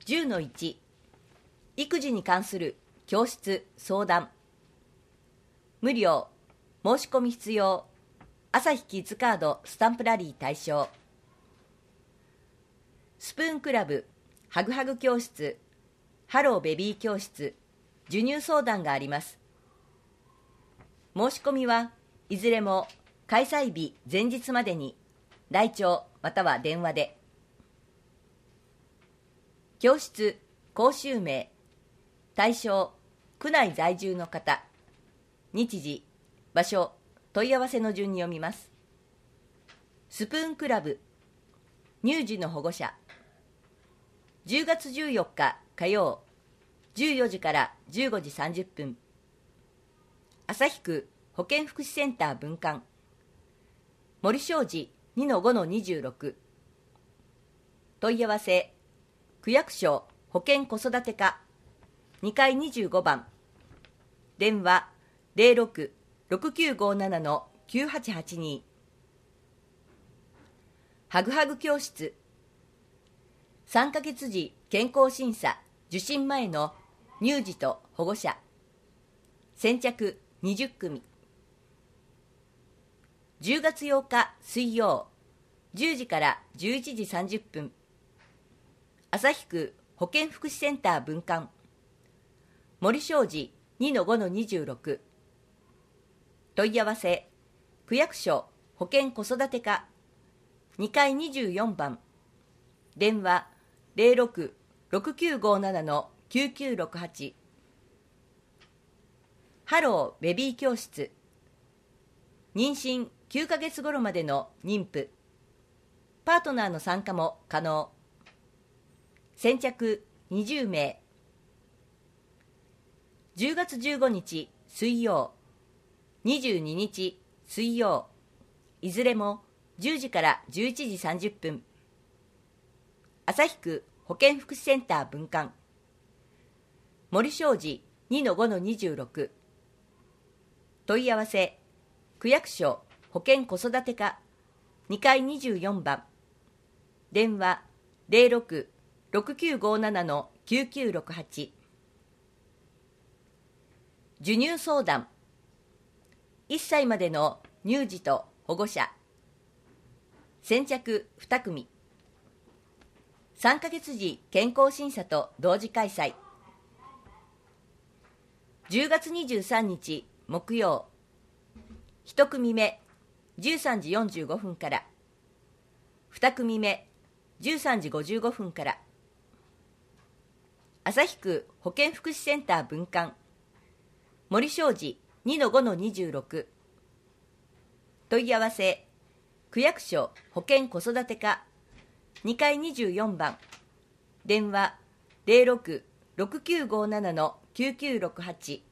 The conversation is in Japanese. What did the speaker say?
10-1 育児に関する教室相談無料申し込み必要朝日キッズカードスタンプラリー対象スプーンクラブハグハグ教室ハローベビー教室授乳相談があります。申し込みはいずれも開催日前日までに来庁または電話で。教室講習名対象区内在住の方日時場所問い合わせの順に読みます。スプーンクラブ乳児の保護者10月14日火曜14時から15時30分旭区保健福祉センター分館森商事 2-5-26 問い合わせ区役所保健子育て課2階25番電話 06-6957-9882 ハグハグ教室3ヶ月時健康審査受診前の乳児と保護者先着20組10月8日水曜10時から11時30分旭区保健福祉センター分館森商事 2-5-26 問い合わせ区役所保健子育て課2階24番電話 06-6957-9968 ハローベビー教室妊娠9ヶ月頃までの妊婦パートナーの参加も可能先着20名10月15日水曜22日水曜いずれも10時から11時30分旭区保健福祉センター分館森商事 2-5-26 問い合わせ区役所保健子育て課2階24番電話 06-6957-9968 授乳相談1歳までの乳児と保護者先着2組3ヶ月時健康審査と同時開催10月23日木曜1組目13時45分から2組目13時55分から旭区保健福祉センター分館森商事 2-5-26 問い合わせ区役所保健子育て課2階24番電話 06-6957-9968